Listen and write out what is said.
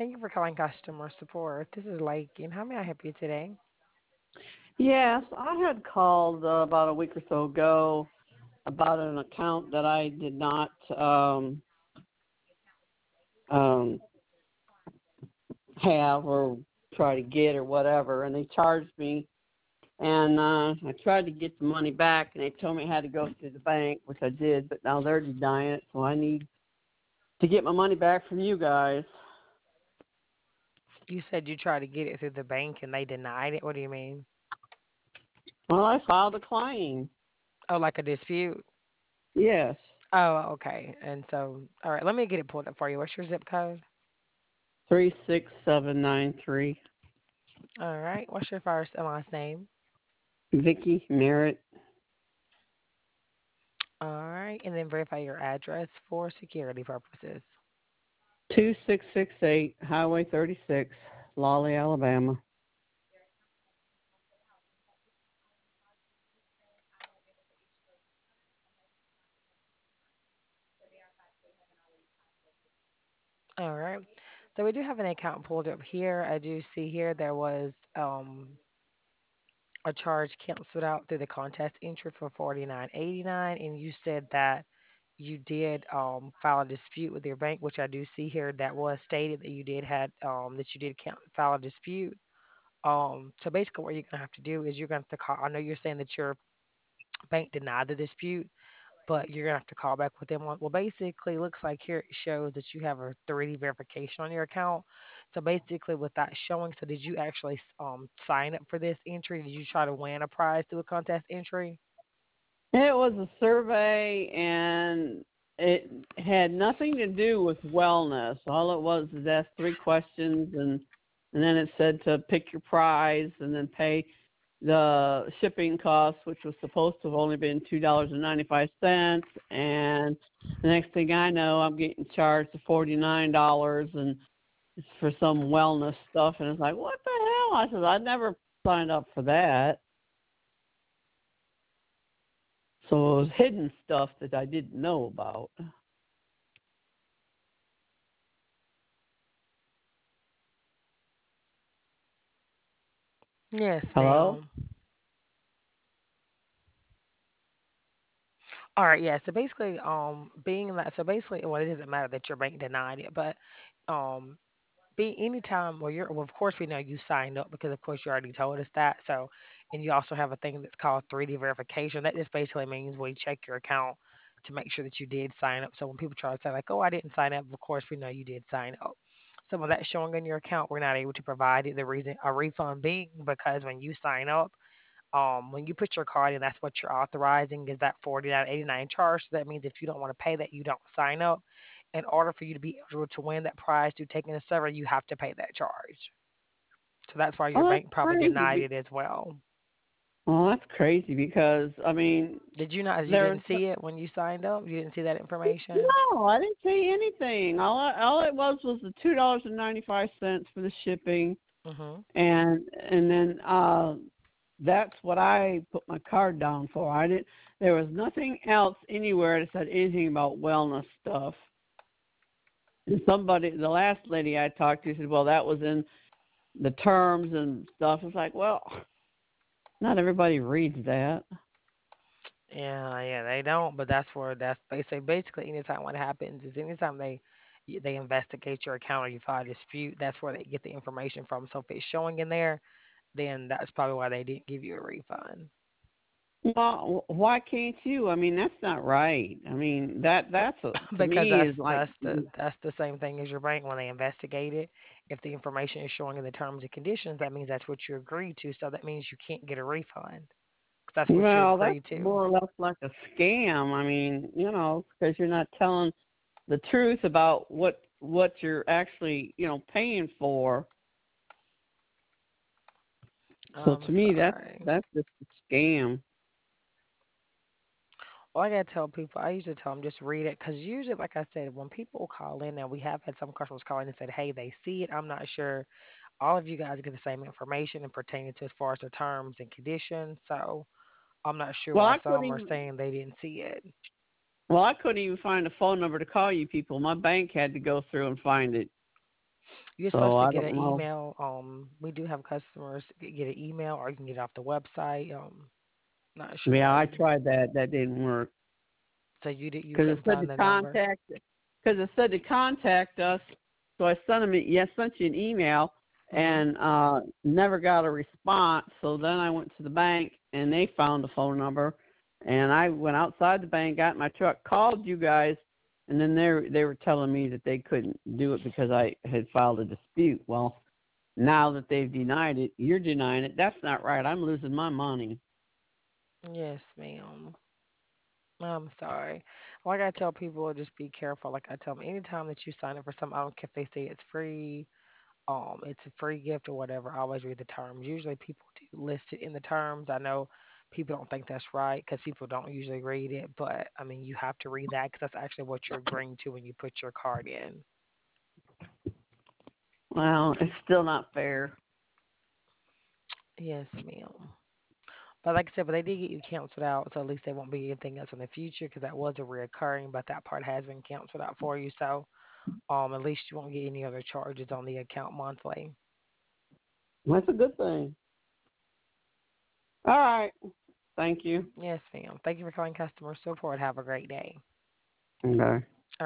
Thank you for calling customer support. This is Lake, and how may I help you today? Yes, I had called about a week or so ago about an account that I did not um, have or try to get or whatever, and they charged me. And I tried to get the money back, and they told me I had to go to the bank, which I did, but now they're denying it, so I need to get my money back from you guys. You said you tried to get it through the bank and they denied it. What do you mean? Well, I filed a claim. Oh, like a dispute? Yes, Oh, okay. And so, all right, let me get it pulled up for you. What's your zip code? 36793. All right. What's your first and last name? Vicky Merritt. All right. And then verify your address for security purposes. 2668 Highway 36, Lawley, Alabama. All right. So we do have an account pulled up here. I do see here there was a charge canceled out through the contest entry for 49.89, and you said that you did file a dispute with your bank, which I do see here that was stated that you did had that you did file a dispute. So basically, what you're gonna have to do is you're gonna have to call. I know you're saying that your bank denied the dispute, but you're gonna have to call back with them. Well, basically, looks like here it shows that you have a 3D verification on your account. So basically, with that showing, so did you actually sign up for this entry? Did you try to win a prize through a contest entry? It was a survey, and it had nothing to do with wellness. All it was is ask three questions, and then it said to pick your prize and then pay the shipping costs, which was supposed to have only been $2.95. And the next thing I know, I'm getting charged $49, and it's for some wellness stuff. And it's like, what the hell? I said, I never signed up for that. So it was hidden stuff that I didn't know about. Yes, Hello? ma'am. All right, yeah. So basically, being that, so basically, well, it doesn't matter that your bank denied it, but um, be anytime where you're, well, of course, we know you signed up because, of course, you already told us that. So, and you also have a thing that's called 3D verification. That just basically means we check your account to make sure that you did sign up. So when people try to say like, "Oh, I didn't sign up," of course, we know you did sign up. So when that's showing in your account, we're not able to provide it. The reason a refund being because when you sign up, when you put your card in, that's what you're authorizing is that 49.89 charge. So that means if you don't want to pay that, you don't sign up. In order for you to be able to win that prize through taking a survey, you have to pay that charge. So that's why your Well, that's bank probably crazy. denied it as well. Well, that's crazy because I mean, Did you not? You there's didn't see it when you signed up. You didn't see that information. no, I didn't say anything. All it was the $2.95 for the shipping, Mhm. and then that's what I put my card down for. I didn't. There was nothing else anywhere that said anything about wellness stuff. And somebody, the last lady I talked to, said, "Well, that was in the terms and stuff." It's like, well, not everybody reads that. Yeah, yeah, they don't, but that's where that's basically anytime what happens is anytime they investigate your account or you file a dispute, that's where they get the information from. So if it's showing in there, then that's probably why they didn't give you a refund. Well, why can't you? I mean, that's not right. I mean, that's to Because me that's is like, that's the that's the same thing as your bank when they investigate it. If the information is showing in the terms and conditions, that means that's what you agreed to. So that means you can't get a refund 'cause that's what you well, that's agreed to. more or less like a scam. I mean, because you're not telling the truth about what you're actually, paying for. So I'm to me, that's sorry. that's just a scam. Well, I gotta tell people. I usually tell them just read it because usually, like I said, when people call in, now we have had some customers call in and said, "Hey, they see it." I'm not sure all of you guys get the same information and pertaining to as far as the terms and conditions. So I'm not sure Well, why I couldn't some are even saying they didn't see it. well, I couldn't even find a phone number to call you people. My bank had to go through and find it. You're So supposed to I get don't an know. email. We do have customers get an email, or you can get it off the website. Not Yeah, sure. I tried that. That didn't work So you because couldn't find the number. it said to contact us. So I sent him. Yeah, sent you an email Mhm. and never got a response. So then I went to the bank and they found a phone number, and I went outside the bank, got in my truck, called you guys, and then they were telling me that they couldn't do it because I had filed a dispute. Well, now that they've denied it, you're denying it. That's not right. I'm losing my money. Yes, ma'am. I'm sorry. Like I tell people, just be careful. Like I tell them, anytime that you sign up for something, I don't care if they say it's free, it's a free gift or whatever. Always read the terms. Usually, people do list it in the terms. I know people don't think that's right because people don't usually read it, but I mean, you have to read that because that's actually what you're agreeing to when you put your card in. Well, it's still not fair. Yes, ma'am. But like I said, but they did get you canceled out, so at least there won't be anything else in the future because that was a reoccurring, but that part has been canceled out for you. So, at least you won't get any other charges on the account monthly. That's a good thing. All right. Thank you. Yes, ma'am. Thank you for calling customer support. Have a great day. Okay.